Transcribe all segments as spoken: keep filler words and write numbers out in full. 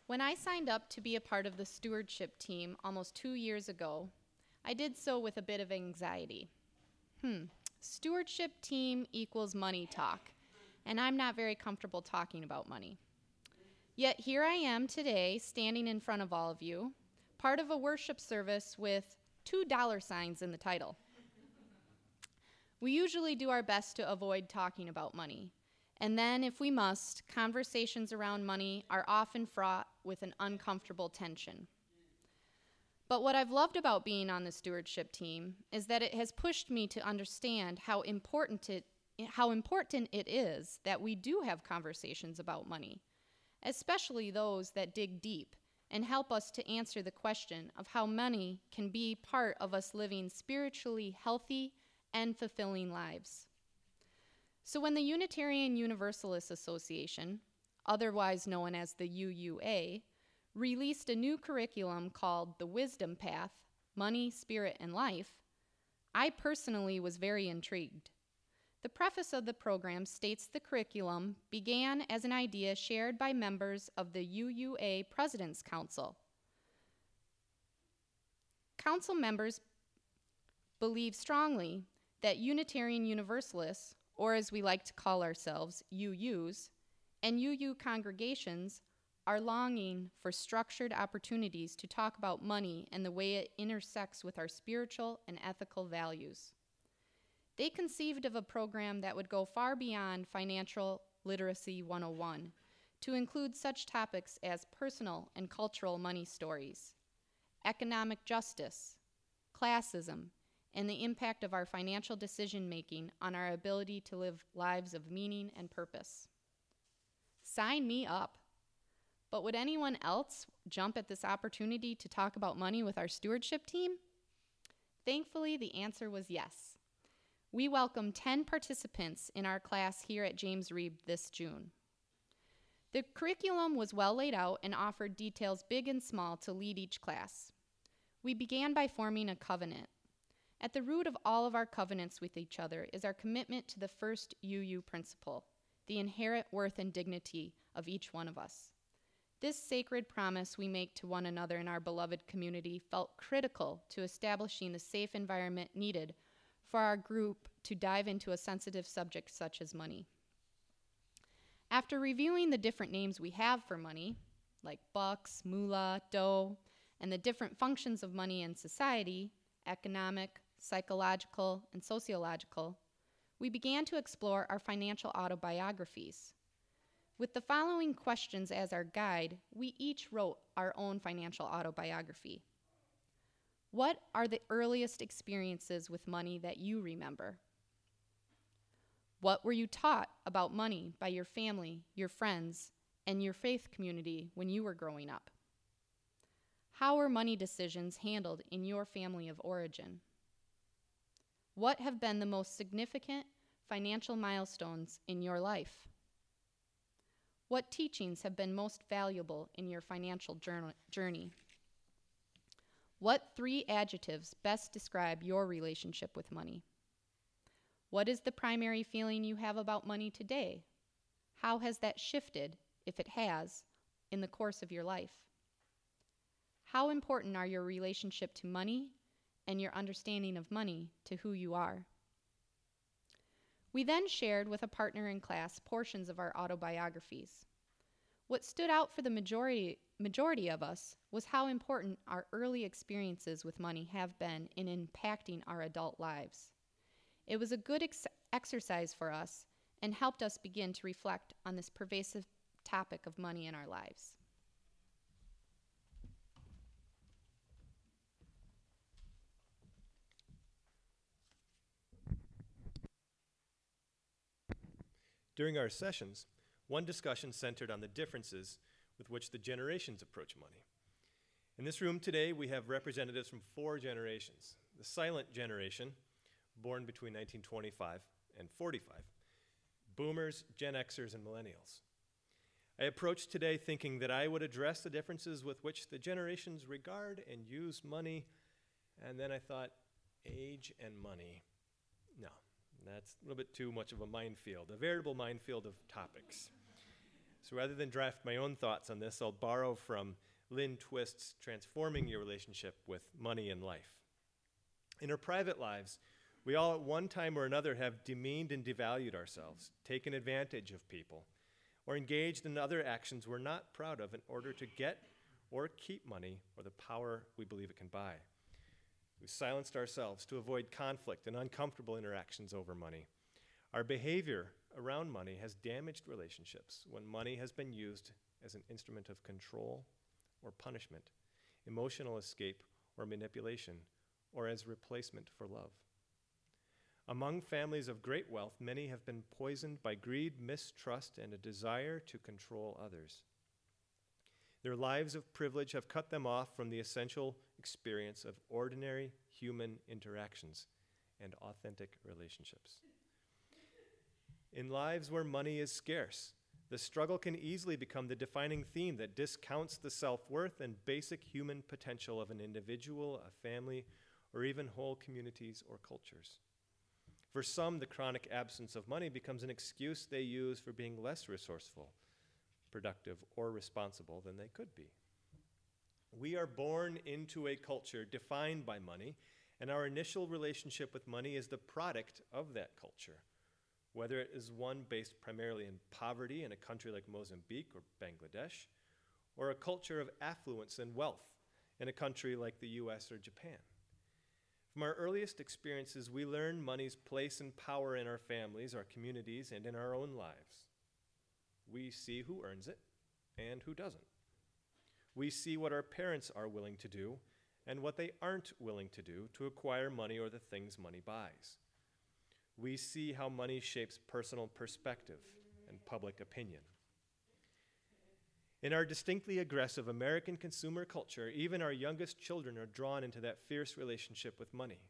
When I signed up to be a part of the stewardship team almost two years ago, I did so with a bit of anxiety. Hmm, stewardship team equals money talk, and I'm not very comfortable talking about money. Yet here I am today, standing in front of all of you, part of a worship service with two dollar signs in the title. We usually do our best to avoid talking about money. And then, if we must, conversations around money are often fraught with an uncomfortable tension. But what I've loved about being on the stewardship team is that it has pushed me to understand how important it, how important it is that we do have conversations about money, especially those that dig deep and help us to answer the question of how money can be part of us living spiritually healthy and fulfilling lives. So when the Unitarian Universalist Association, otherwise known as the U U A, released a new curriculum called The Wisdom Path, Money, Spirit, and Life, I personally was very intrigued. The preface of the program states the curriculum began as an idea shared by members of the U U A President's Council. Council members believe strongly that Unitarian Universalists, or as we like to call ourselves, U Us, and U U congregations are longing for structured opportunities to talk about money and the way it intersects with our spiritual and ethical values. They conceived of a program that would go far beyond Financial Literacy one oh one to include such topics as personal and cultural money stories, economic justice, classism, and the impact of our financial decision-making on our ability to live lives of meaning and purpose. Sign me up. But would anyone else jump at this opportunity to talk about money with our stewardship team? Thankfully, the answer was yes. We welcomed ten participants in our class here at James Reeb this June. The curriculum was well laid out and offered details big and small to lead each class. We began by forming a covenant. At the root of all of our covenants with each other is our commitment to the first U U principle, the inherent worth and dignity of each one of us. This sacred promise we make to one another in our beloved community felt critical to establishing the safe environment needed for our group to dive into a sensitive subject such as money. After reviewing the different names we have for money, like bucks, moolah, dough, and the different functions of money in society, economic, psychological, and sociological, we began to explore our financial autobiographies. With the following questions as our guide, we each wrote our own financial autobiography. What are the earliest experiences with money that you remember? What were you taught about money by your family, your friends, and your faith community when you were growing up? How were money decisions handled in your family of origin? What have been the most significant financial milestones in your life? What teachings have been most valuable in your financial journey? What three adjectives best describe your relationship with money? What is the primary feeling you have about money today? How has that shifted, if it has, in the course of your life? How important are your relationship to money and your understanding of money to who you are? We then shared with a partner in class portions of our autobiographies. What stood out for the majority, majority of us was how important our early experiences with money have been in impacting our adult lives. It was a good ex- exercise for us and helped us begin to reflect on this pervasive topic of money in our lives. During our sessions, one discussion centered on the differences with which the generations approach money. In this room today, we have representatives from four generations. The silent generation, born between nineteen twenty-five and forty-five, boomers, Gen Xers, and millennials. I approached today thinking that I would address the differences with which the generations regard and use money, and then I thought, age and money. No, that's a little bit too much of a minefield, a veritable minefield of topics. So rather than draft my own thoughts on this, I'll borrow from Lynn Twist's Transforming Your Relationship with Money and Life. In our private lives, we all at one time or another have demeaned and devalued ourselves, taken advantage of people, or engaged in other actions we're not proud of in order to get or keep money or the power we believe it can buy. We've silenced ourselves to avoid conflict and uncomfortable interactions over money. Our behavior around money has damaged relationships when money has been used as an instrument of control or punishment, emotional escape or manipulation, or as replacement for love. Among families of great wealth, many have been poisoned by greed, mistrust, and a desire to control others. Their lives of privilege have cut them off from the essential experience of ordinary human interactions and authentic relationships. In lives where money is scarce, the struggle can easily become the defining theme that discounts the self-worth and basic human potential of an individual, a family, or even whole communities or cultures. For some, the chronic absence of money becomes an excuse they use for being less resourceful, productive, or responsible than they could be. We are born into a culture defined by money, and our initial relationship with money is the product of that culture. Whether it is one based primarily in poverty in a country like Mozambique or Bangladesh, or a culture of affluence and wealth in a country like the U S or Japan. From our earliest experiences, we learn money's place and power in our families, our communities, and in our own lives. We see who earns it and who doesn't. We see what our parents are willing to do and what they aren't willing to do to acquire money or the things money buys. We see how money shapes personal perspective and public opinion. In our distinctly aggressive American consumer culture, even our youngest children are drawn into that fierce relationship with money.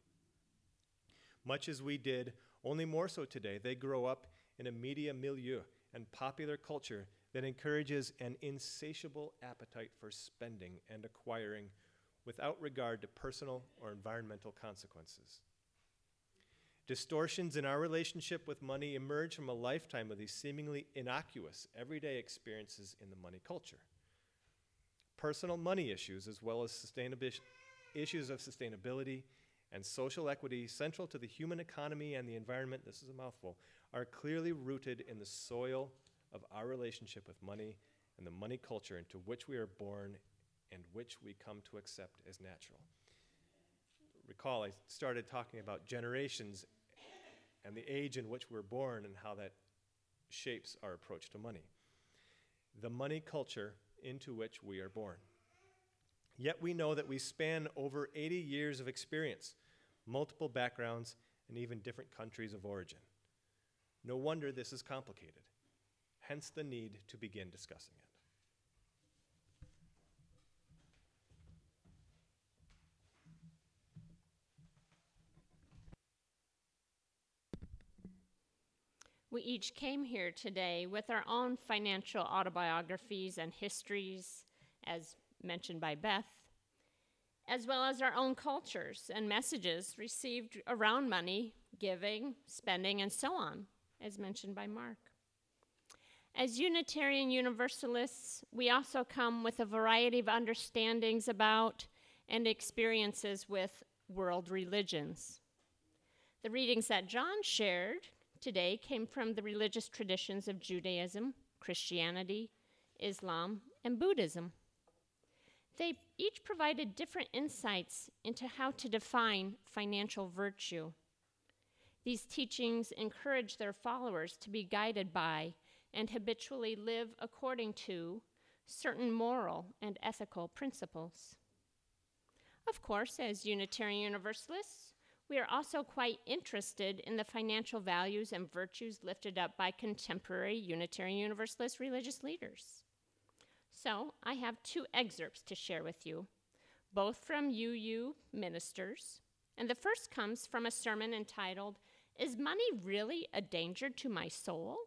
Much as we did, only more so today, they grow up in a media milieu and popular culture that encourages an insatiable appetite for spending and acquiring without regard to personal or environmental consequences. Distortions in our relationship with money emerge from a lifetime of these seemingly innocuous, everyday experiences in the money culture. Personal money issues, as well as sustainability, issues of sustainability and social equity central to the human economy and the environment, this is a mouthful, are clearly rooted in the soil of our relationship with money and the money culture into which we are born and which we come to accept as natural. Recall, I started talking about generations and the age in which we're born and how that shapes our approach to money. The money culture into which we are born. Yet we know that we span over eighty years of experience, multiple backgrounds, and even different countries of origin. No wonder this is complicated, hence the need to begin discussing it. We each came here today with our own financial autobiographies and histories, as mentioned by Beth, as well as our own cultures and messages received around money, giving, spending, and so on, as mentioned by Mark. As Unitarian Universalists, we also come with a variety of understandings about and experiences with world religions. The readings that John shared today came from the religious traditions of Judaism, Christianity, Islam, and Buddhism. They each provided different insights into how to define financial virtue. These teachings encourage their followers to be guided by and habitually live according to certain moral and ethical principles. Of course, as Unitarian Universalists, we are also quite interested in the financial values and virtues lifted up by contemporary Unitarian Universalist religious leaders. So I have two excerpts to share with you, both from U U ministers, and the first comes from a sermon entitled, "Is Money Really a Danger to My Soul?"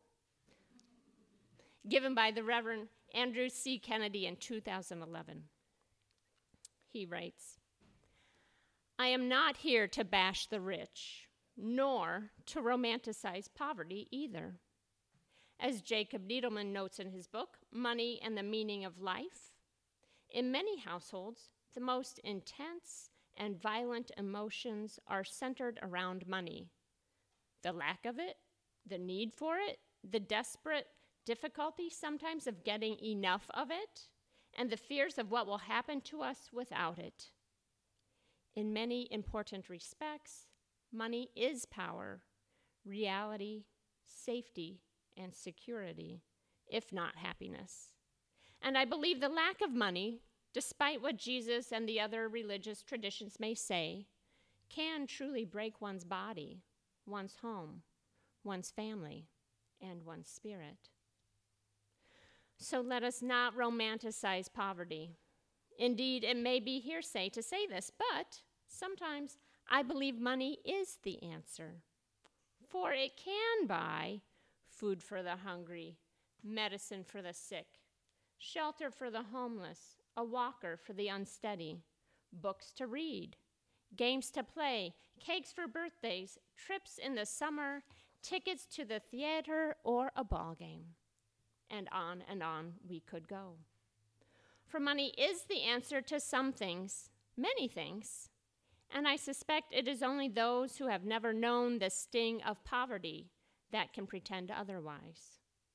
given by the Reverend Andrew C. Kennedy in two thousand eleven. He writes, "I am not here to bash the rich, nor to romanticize poverty either. As Jacob Needleman notes in his book, Money and the Meaning of Life, in many households, the most intense and violent emotions are centered around money. The lack of it, the need for it, the desperate difficulty sometimes of getting enough of it, and the fears of what will happen to us without it. In many important respects, money is power, reality, safety, and security, if not happiness. And I believe the lack of money, despite what Jesus and the other religious traditions may say, can truly break one's body, one's home, one's family, and one's spirit. So let us not romanticize poverty. Indeed, it may be hearsay to say this, but sometimes I believe money is the answer. For it can buy food for the hungry, medicine for the sick, shelter for the homeless, a walker for the unsteady, books to read, games to play, cakes for birthdays, trips in the summer, tickets to the theater or a ball game. And on and on we could go. For money is the answer to some things, many things, and I suspect it is only those who have never known the sting of poverty that can pretend otherwise.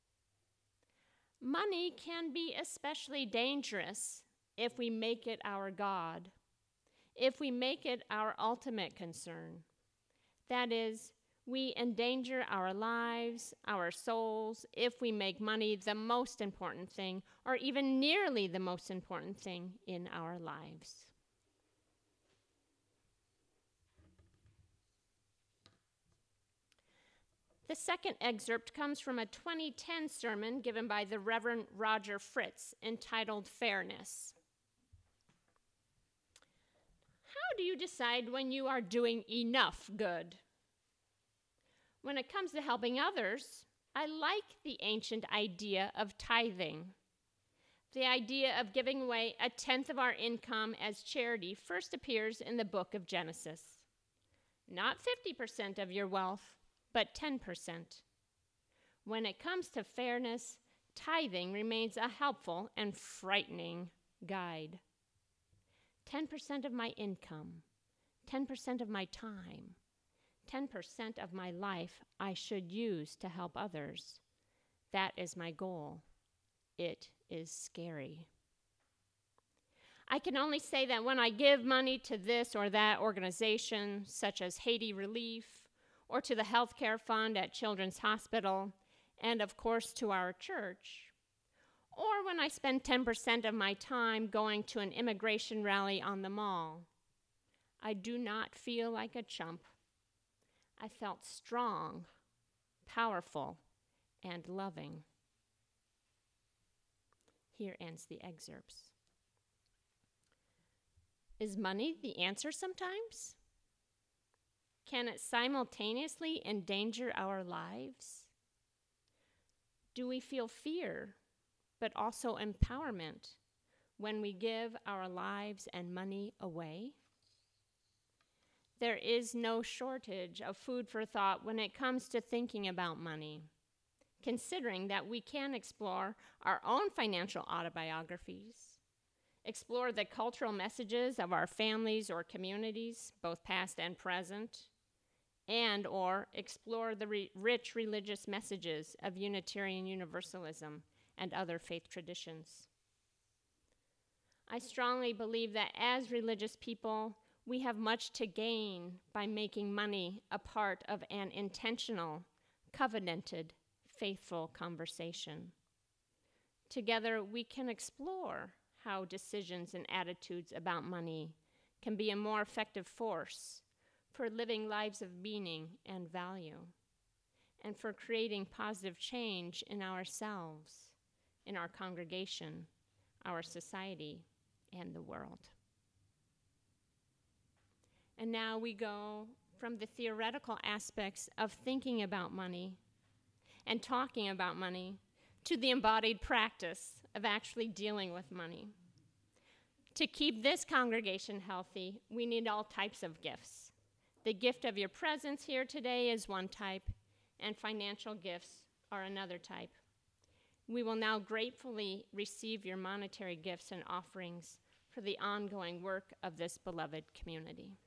Money can be especially dangerous if we make it our God, if we make it our ultimate concern. That is, we endanger our lives, our souls, if we make money the most important thing, or even nearly the most important thing in our lives. The second excerpt comes from a twenty ten sermon given by the Reverend Roger Fritz entitled Fairness. How do you decide when you are doing enough good? When it comes to helping others, I like the ancient idea of tithing. The idea of giving away a tenth of our income as charity first appears in the book of Genesis. Not fifty percent of your wealth, but ten percent. When it comes to fairness, tithing remains a helpful and frightening guide. ten percent of my income, ten percent of my time, ten percent of my life I should use to help others. That is my goal. It is scary. I can only say that when I give money to this or that organization, such as Haiti Relief, or to the healthcare fund at Children's Hospital, and of course to our church, or when I spend ten percent of my time going to an immigration rally on the mall, I do not feel like a chump. I felt strong, powerful, and loving. Here ends the excerpts. Is money the answer sometimes? Can it simultaneously endanger our lives? Do we feel fear, but also empowerment when we give our lives and money away? There is no shortage of food for thought when it comes to thinking about money, considering that we can explore our own financial autobiographies, explore the cultural messages of our families or communities, both past and present, and or explore the re- rich religious messages of Unitarian Universalism and other faith traditions. I strongly believe that as religious people, we have much to gain by making money a part of an intentional, covenanted, faithful conversation. Together, we can explore how decisions and attitudes about money can be a more effective force for living lives of meaning and value, and for creating positive change in ourselves, in our congregation, our society, and the world. And now we go from the theoretical aspects of thinking about money and talking about money to the embodied practice of actually dealing with money. To keep this congregation healthy, we need all types of gifts. The gift of your presence here today is one type, and financial gifts are or another type. We will now gratefully receive your monetary gifts and offerings for the ongoing work of this beloved community.